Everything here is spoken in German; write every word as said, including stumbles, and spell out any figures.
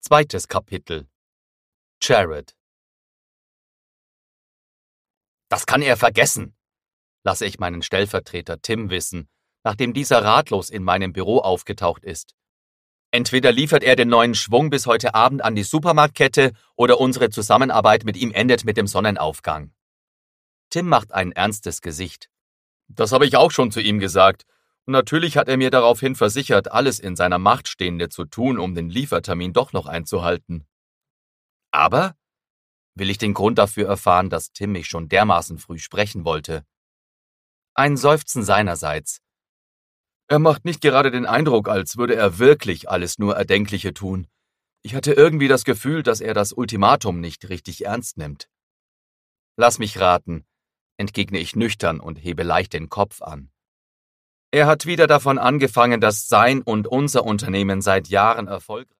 Zweites Kapitel. Jared. Das kann er vergessen, lasse ich meinen Stellvertreter Tim wissen, nachdem dieser ratlos in meinem Büro aufgetaucht ist. Entweder liefert er den neuen Schwung bis heute Abend an die Supermarktkette oder unsere Zusammenarbeit mit ihm endet mit dem Sonnenaufgang. Tim macht ein ernstes Gesicht. Das habe ich auch schon zu ihm gesagt. Und natürlich hat er mir daraufhin versichert, alles in seiner Macht Stehende zu tun, um den Liefertermin doch noch einzuhalten. Aber will ich den Grund dafür erfahren, dass Tim mich schon dermaßen früh sprechen wollte. Ein Seufzen seinerseits. Er macht nicht gerade den Eindruck, als würde er wirklich alles nur Erdenkliche tun. Ich hatte irgendwie das Gefühl, dass er das Ultimatum nicht richtig ernst nimmt. Lass mich raten, entgegne ich nüchtern und hebe leicht den Kopf an. Er hat wieder davon angefangen, dass sein und unser Unternehmen seit Jahren erfolgreich